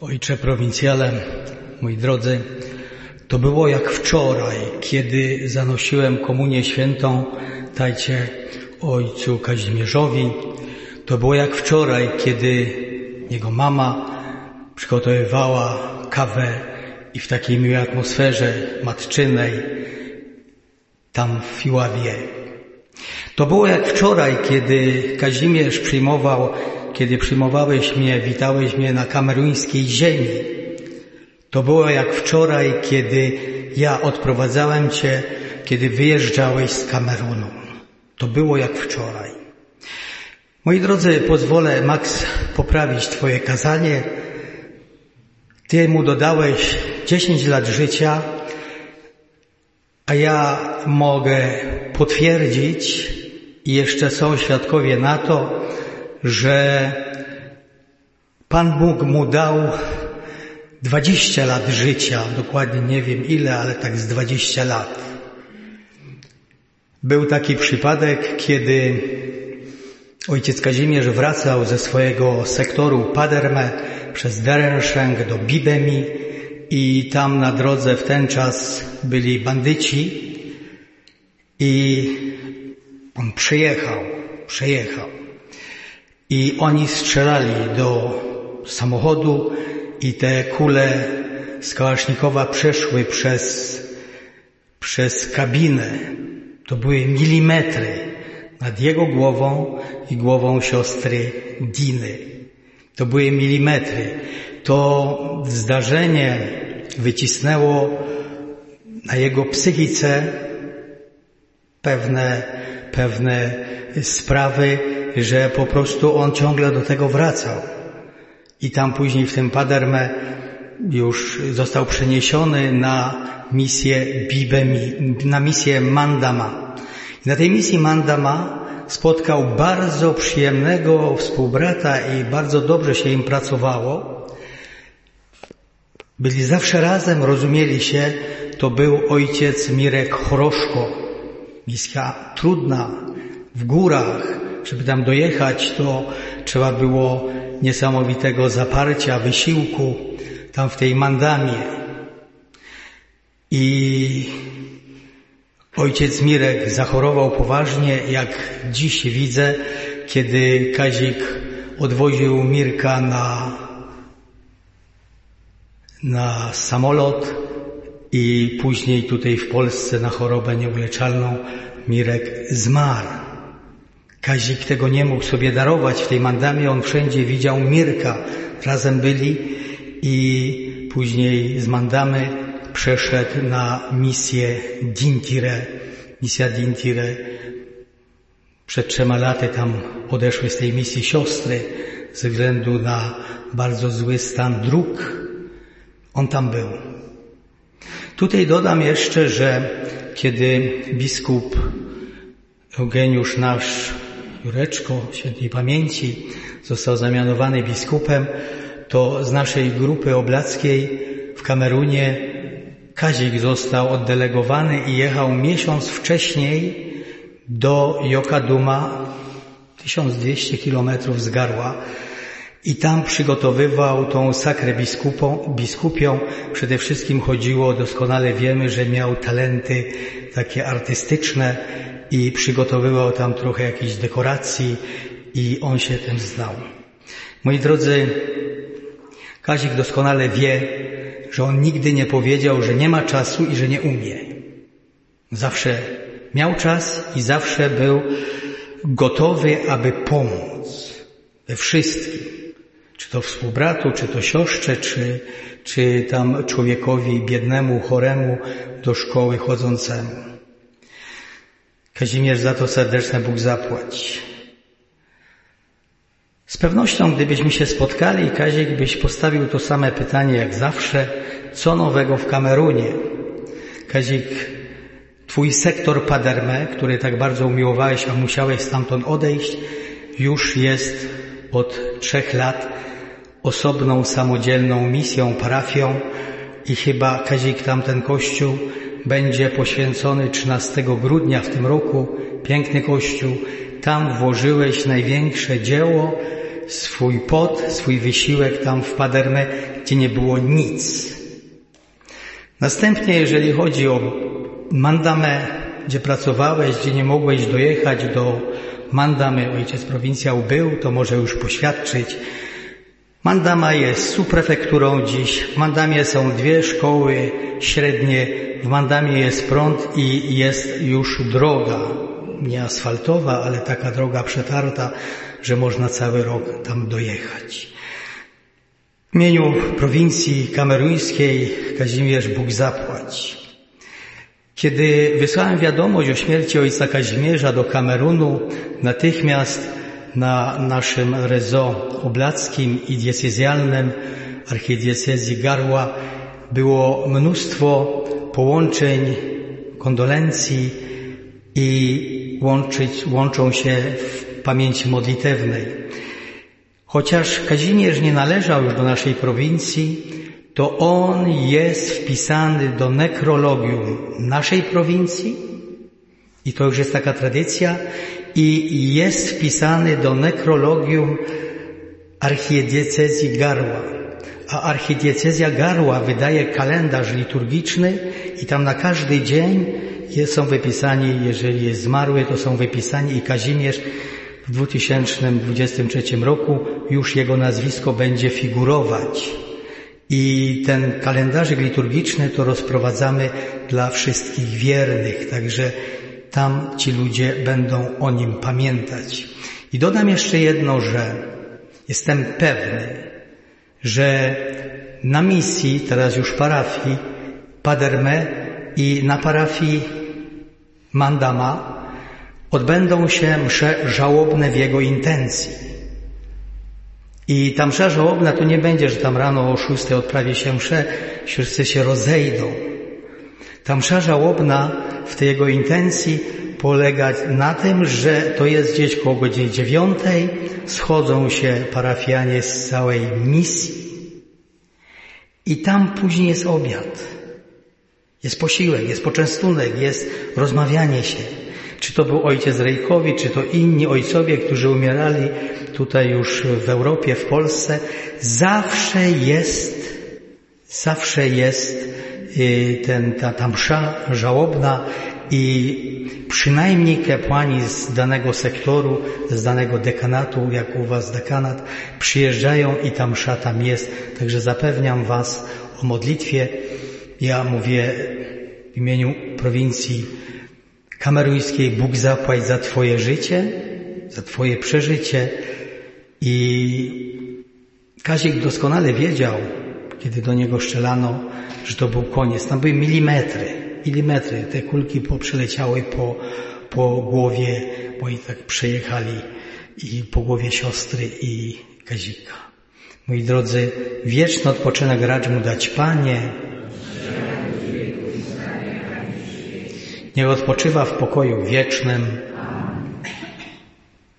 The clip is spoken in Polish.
Ojcze prowincjale, moi drodzy, to było jak wczoraj, kiedy zanosiłem komunię świętą Tajcie ojcu Kazimierzowi. To było jak wczoraj, kiedy jego mama przygotowywała kawę i w takiej miłej atmosferze matczynej tam w Iławie. To było jak wczoraj, kiedy Kazimierz kiedy przyjmowałeś mnie, witałeś mnie na kameruńskiej ziemi. To było jak wczoraj, kiedy ja odprowadzałem Cię, kiedy wyjeżdżałeś z Kamerunu. To było jak wczoraj. Moi drodzy, pozwolę, Max, poprawić Twoje kazanie. Ty mu dodałeś 10 lat życia, a ja mogę potwierdzić i jeszcze są świadkowie na to, że Pan Bóg mu dał 20 lat życia, dokładnie nie wiem ile, ale tak z 20 lat. Był taki przypadek, kiedy ojciec Kazimierz wracał ze swojego sektoru Paderme przez Derenschenk do Bibemi i tam na drodze w ten czas byli bandyci i on przyjechał i oni strzelali do samochodu i te kule z Kałasznikowa przeszły przez kabinę. To były milimetry nad jego głową i głową siostry Diny. To były milimetry. To zdarzenie wycisnęło na jego psychice pewne sprawy, że po prostu on ciągle do tego wracał. I tam później w tym Paderme już został przeniesiony na misję Bibemi, na misję Mandama. I na tej misji Mandama spotkał bardzo przyjemnego współbrata i bardzo dobrze się im pracowało. Byli zawsze razem, rozumieli się. To był ojciec Mirek Choroszko. Misja trudna, w górach. Żeby tam dojechać, to trzeba było niesamowitego zaparcia, wysiłku tam w tej Mandamie. I ojciec Mirek zachorował poważnie, jak dziś widzę, kiedy Kazik odwoził Mirka na samolot i później tutaj w Polsce na chorobę nieuleczalną Mirek zmarł. Kazik tego nie mógł sobie darować w tej Mandamie, on wszędzie widział Mirka. Razem byli i później z Mandamy przeszedł na misję Dintire. Misja Dintire. Przed 3 laty tam odeszły z tej misji siostry ze względu na bardzo zły stan dróg. On tam był. Tutaj dodam jeszcze, że kiedy biskup Eugeniusz nasz Jureczko, świętej pamięci, został zamianowany biskupem, to z naszej grupy oblackiej w Kamerunie Kazik został oddelegowany i jechał miesiąc wcześniej do Jokaduma, 1200 kilometrów z Garła, i tam przygotowywał tą sakrę biskupią. Przede wszystkim chodziło, doskonale wiemy, że miał talenty takie artystyczne i przygotowywał tam trochę jakichś dekoracji i on się tym znał. Moi drodzy, Kazik doskonale wie, że on nigdy nie powiedział, że nie ma czasu i że nie umie. Zawsze miał czas i zawsze był gotowy, aby pomóc we wszystkim. Czy to współbratu, czy to siostrze, czy tam człowiekowi biednemu, choremu, do szkoły chodzącemu. Kazimierz, za to serdeczne Bóg zapłać. Z pewnością, gdybyśmy się spotkali, Kazik, byś postawił to same pytanie jak zawsze, co nowego w Kamerunie? Kazik, twój sektor Paderme, który tak bardzo umiłowałeś, a musiałeś stamtąd odejść, już jest od 3 lat osobną, samodzielną misją, parafią i chyba, Kazik, tamten kościół będzie poświęcony 13 grudnia w tym roku. Piękny kościół. Tam włożyłeś największe dzieło swój pot, swój wysiłek tam w Paderme, gdzie nie było nic. Następnie, jeżeli chodzi o Mandamę, gdzie pracowałeś, gdzie nie mogłeś dojechać do Mandamy, ojciec prowincjał był, to może już poświadczyć. Mandama jest subprefekturą dziś. W Mandamie są 2 szkoły średnie. W Mandamie jest prąd i jest już droga. Nie asfaltowa, ale taka droga przetarta, że można cały rok tam dojechać. W imieniu prowincji kameruńskiej Kazimierz Bóg zapłać. Kiedy wysłałem wiadomość o śmierci ojca Kazimierza do Kamerunu, natychmiast na naszym rezo oblackim i diecezjalnym archidiecezji Garła było mnóstwo połączeń, kondolencji i łączą się w pamięci modlitewnej. Chociaż Kazimierz nie należał już do naszej prowincji, to on jest wpisany do nekrologium naszej prowincji i to już jest taka tradycja i jest wpisany do nekrologium archidiecezji Garła. A archidiecezja Garła wydaje kalendarz liturgiczny i tam na każdy dzień są wypisani, jeżeli jest zmarły, to są wypisani i Kazimierz w 2023 roku już jego nazwisko będzie figurować. I ten kalendarzyk liturgiczny to rozprowadzamy dla wszystkich wiernych, także tam ci ludzie będą o nim pamiętać. I dodam jeszcze jedno, że jestem pewny, że na misji, teraz już parafii Paderme i na parafii Mandama odbędą się msze żałobne w jego intencji. I ta msza żałobna to nie będzie, że tam rano o 6 odprawi się mszę, wszyscy się rozejdą. Ta msza żałobna w tej jego intencji polega na tym, że to jest gdzieś koło godziny 9, schodzą się parafianie z całej misji i tam później jest obiad, jest posiłek, jest poczęstunek, jest rozmawianie się. Czy to był ojciec Rejkowicz, czy to inni ojcowie, którzy umierali tutaj już w Europie, w Polsce, zawsze jest ta msza żałobna i przynajmniej kapłani z danego sektoru, z danego dekanatu, jak u was dekanat, przyjeżdżają i ta msza tam jest. Także zapewniam was o modlitwie. Ja mówię w imieniu prowincji kameruńskiej, Bóg zapłać za twoje życie, za twoje przeżycie. I Kazik doskonale wiedział, kiedy do niego strzelano, że to był koniec. Tam były milimetry. Te kulki przeleciały po głowie, bo i tak przejechali i po głowie siostry i Kazika. Moi drodzy, wieczny odpoczynek racz mu dać, Panie. Niech odpoczywa w pokoju wiecznym.